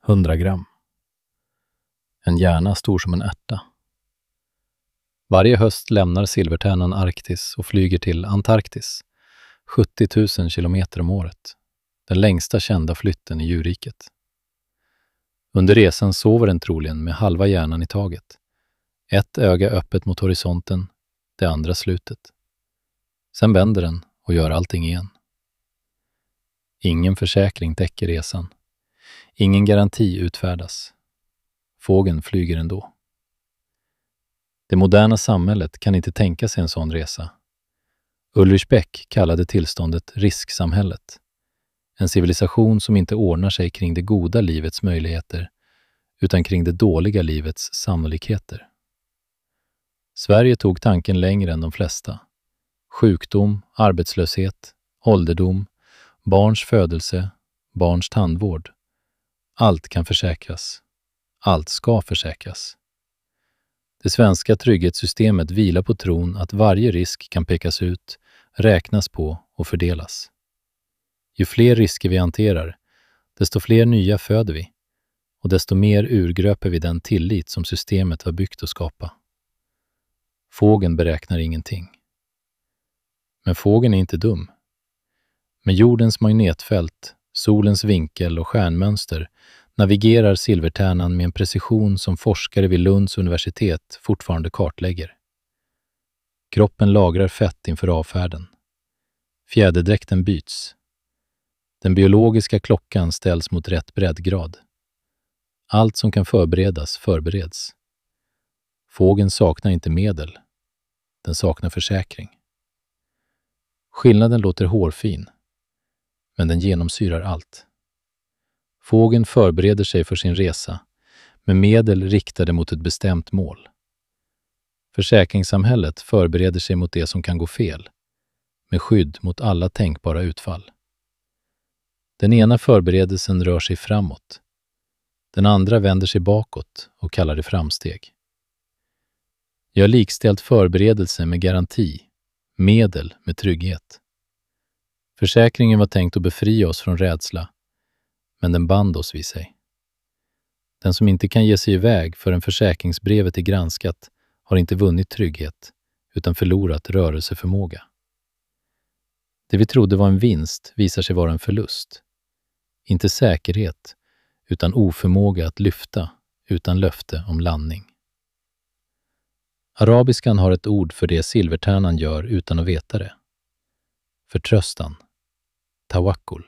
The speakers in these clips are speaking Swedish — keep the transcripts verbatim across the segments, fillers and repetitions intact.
hundra gram. En hjärna stor som en ärta. Varje höst lämnar silvertärnan Arktis och flyger till Antarktis, sjuttio tusen kilometer om året, den längsta kända flytten i djurriket. Under resan sover den troligen med halva hjärnan i taget. Ett öga öppet mot horisonten, det andra slutet. Sen vänder den och gör allting igen. Ingen försäkring täcker resan. Ingen garanti utfärdas. Fågeln flyger ändå. Det moderna samhället kan inte tänka sig en sån resa. Ulrich Beck kallade tillståndet risksamhället. En civilisation som inte ordnar sig kring det goda livets möjligheter utan kring det dåliga livets sannolikheter. Sverige tog tanken längre än de flesta. Sjukdom, arbetslöshet, ålderdom, barns födelse, barns tandvård. Allt kan försäkras. Allt ska försäkras. Det svenska trygghetssystemet vilar på tron att varje risk kan pekas ut, räknas på och fördelas. Ju fler risker vi hanterar, desto fler nya föder vi och desto mer urgröper vi den tillit som systemet var byggt att skapa. Fågeln beräknar ingenting. Men fågeln är inte dum. Med jordens magnetfält, solens vinkel och stjärnmönster navigerar silvertärnan med en precision som forskare vid Lunds universitet fortfarande kartlägger. Kroppen lagrar fett inför avfärden. Fjäderdräkten byts. Den biologiska klockan ställs mot rätt breddgrad. Allt som kan förberedas förbereds. Fågeln saknar inte medel. Den saknar försäkring. Skillnaden låter hårfin, men den genomsyrar allt. Fågeln förbereder sig för sin resa med medel riktade mot ett bestämt mål. Försäkringssamhället förbereder sig mot det som kan gå fel, med skydd mot alla tänkbara utfall. Den ena förberedelsen rör sig framåt. Den andra vänder sig bakåt och kallar det framsteg. Jag har likställt förberedelse med garanti, medel med trygghet. Försäkringen var tänkt att befria oss från rädsla, men den band oss vid sig. Den som inte kan ge sig iväg förrän försäkringsbrevet är granskat har inte vunnit trygghet, utan förlorat rörelseförmåga. Det vi trodde var en vinst visar sig vara en förlust. Inte säkerhet, utan oförmåga att lyfta utan löfte om landning. Arabiskan har ett ord för det silvertärnan gör utan att veta det. Förtröstan. Tawakkul.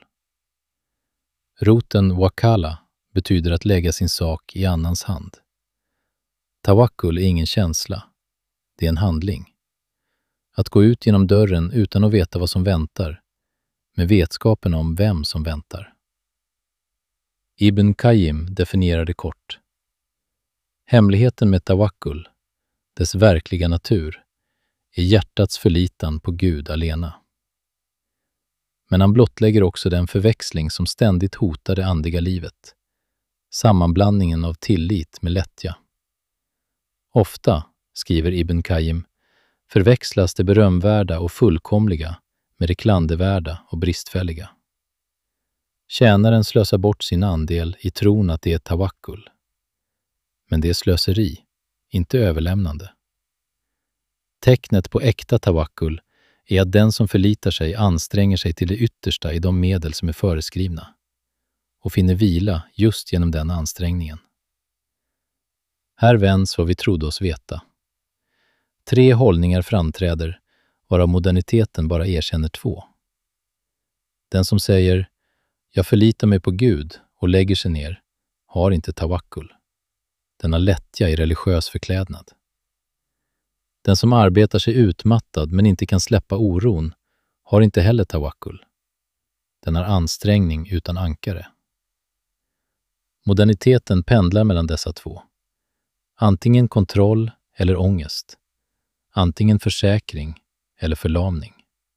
Roten wakala betyder att lägga sin sak i annans hand. Tawakkul är ingen känsla. Det är en handling. Att gå ut genom dörren utan att veta vad som väntar, med vetskapen om vem som väntar. Ibn Qayyim definierar det kort. Hemligheten med tawakkul, dess verkliga natur, är hjärtats förlitan på Gud alena. Men han blottlägger också den förväxling som ständigt hotar det andliga livet. Sammanblandningen av tillit med lättja. Ofta, skriver Ibn Qayyim, förväxlas det berömvärda och fullkomliga med det klandervärda och bristfälliga. Tjänaren slösar bort sin andel i tron att det är tawakkul. Men det är slöseri, inte överlämnande. Tecknet på äkta tawakkul är att den som förlitar sig anstränger sig till det yttersta i de medel som är föreskrivna och finner vila just genom den ansträngningen. Här vänds vad vi trodde oss veta. Tre hållningar framträder, varav moderniteten bara erkänner två. Den som säger ”jag förlitar mig på Gud” och lägger sig ner har inte tawakkul. Den har lättja i religiös förklädnad. Den som arbetar sig utmattad men inte kan släppa oron har inte heller tawakkul. Den har ansträngning utan ankare. Moderniteten pendlar mellan dessa två. Antingen kontroll eller ångest. Antingen försäkring eller förlamning.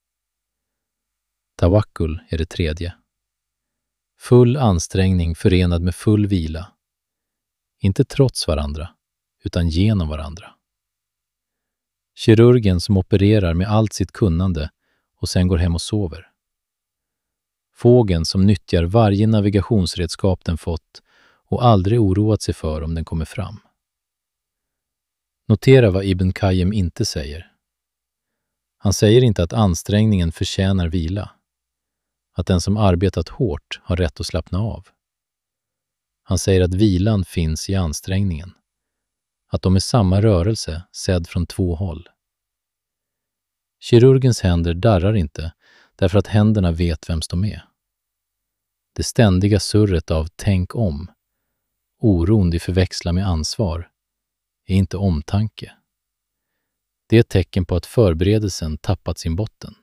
Tawakkul är det tredje. Full ansträngning förenad med full vila. Inte trots varandra, utan genom varandra. Kirurgen som opererar med allt sitt kunnande och sen går hem och sover. Fågeln som nyttjar varje navigationsredskap den fått och aldrig oroat sig för om den kommer fram. Notera vad Ibn Qayyim inte säger. Han säger inte att ansträngningen förtjänar vila, att den som arbetat hårt har rätt att slappna av. Han säger att vilan finns i ansträngningen, att de är samma rörelse sedd från två håll. Kirurgens händer darrar inte därför att händerna vet vems de är. Det ständiga surret av tänk om, oron de förväxlar med ansvar, är inte omtanke. Det är ett tecken på att förberedelsen tappat sin botten.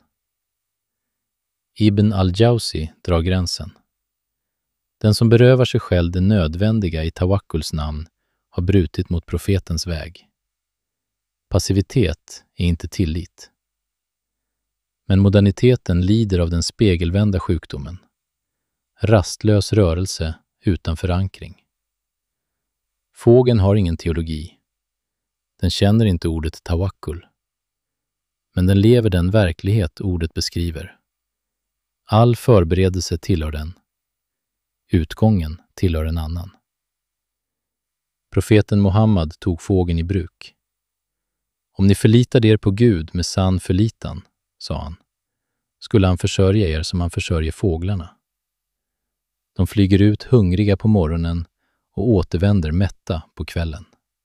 Ibn al-Jawzi drar gränsen. Den som berövar sig själv det nödvändiga i tawakkuls namn har brutit mot profetens väg. Passivitet är inte tillit. Men moderniteten lider av den spegelvända sjukdomen. Rastlös rörelse utan förankring. Fågeln har ingen teologi. Den känner inte ordet tawakkul. Men den lever den verklighet ordet beskriver. All förberedelse tillhör den. Utgången tillhör en annan. Profeten Muhammad tog fågeln i bruk. Om ni förlitade er på Gud med sann förlitan, sa han, skulle han försörja er som han försörjer fåglarna. De flyger ut hungriga på morgonen och återvänder mätta på kvällen.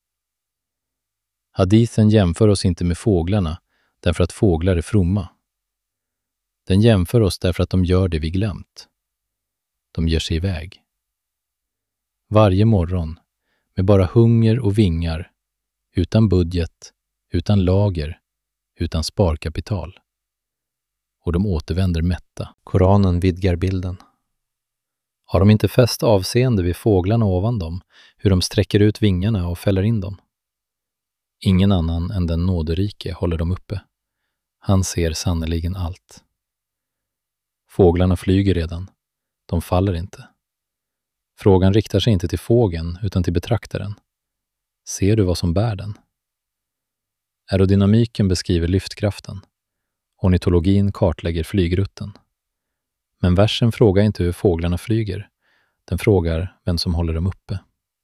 Hadithen jämför oss inte med fåglarna därför att fåglar är fromma. Den jämför oss därför att de gör det vi glömt. De ger sig iväg. Varje morgon, med bara hunger och vingar, utan budget, utan lager, utan sparkapital. Och de återvänder mätta. Koranen vidgar bilden. Har de inte fäst avseende vid fåglarna ovan dem, hur de sträcker ut vingarna och fäller in dem? Ingen annan än den nåderike håller dem uppe. Han ser sannoliken allt. Fåglarna flyger redan. De faller inte. Frågan riktar sig inte till fågeln utan till betraktaren. Ser du vad som bär den? Aerodynamiken beskriver lyftkraften. Ornitologin kartlägger flygrutten. Men versen frågar inte hur fåglarna flyger. Den frågar vem som håller dem uppe.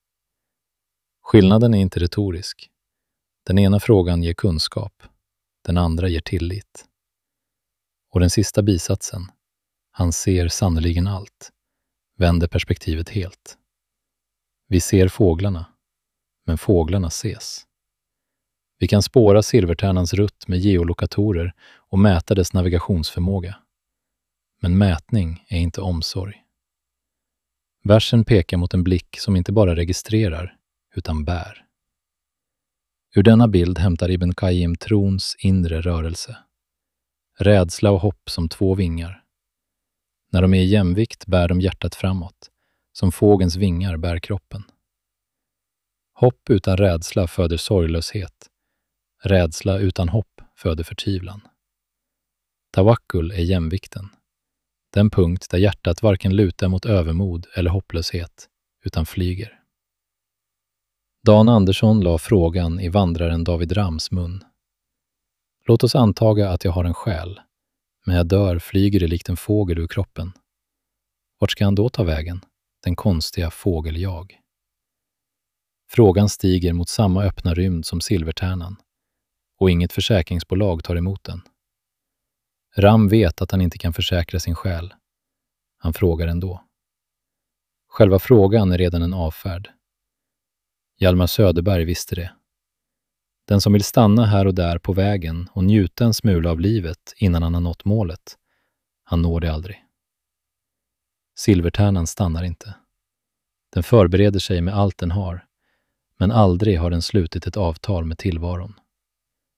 Skillnaden är inte retorisk. Den ena frågan ger kunskap. Den andra ger tillit. Och den sista bisatsen, han ser sannoliken allt, vänder perspektivet helt. Vi ser fåglarna, men fåglarna ses. Vi kan spåra silvertärnans rutt med geolokatorer och mäta dess navigationsförmåga. Men mätning är inte omsorg. Versen pekar mot en blick som inte bara registrerar, utan bär. Ur denna bild hämtar Ibn Qayyim trons inre rörelse. Rädsla och hopp som två vingar. När de är i jämvikt bär de hjärtat framåt, som fågens vingar bär kroppen. Hopp utan rädsla föder sorglöshet. Rädsla utan hopp föder förtvivlan. Tawakkul är jämvikten. Den punkt där hjärtat varken lutar mot övermod eller hopplöshet, utan flyger. Dan Andersson la frågan i vandraren David Rams mun. Låt oss antaga att jag har en själ, men jag dör flyger det likt en fågel ur kroppen. Vart ska han då ta vägen, den konstiga fågel-jag? Frågan stiger mot samma öppna rymd som silvertärnan, och inget försäkringsbolag tar emot den. Ram vet att han inte kan försäkra sin själ. Han frågar ändå. Själva frågan är redan en avfärd. Hjalmar Söderberg visste det. Den som vill stanna här och där på vägen och njuta en smula av livet innan han har nått målet, han når det aldrig. Silvertärnan stannar inte. Den förbereder sig med allt den har, men aldrig har den slutit ett avtal med tillvaron.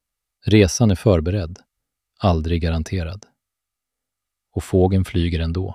Resan är förberedd, aldrig garanterad. Och fågeln flyger ändå.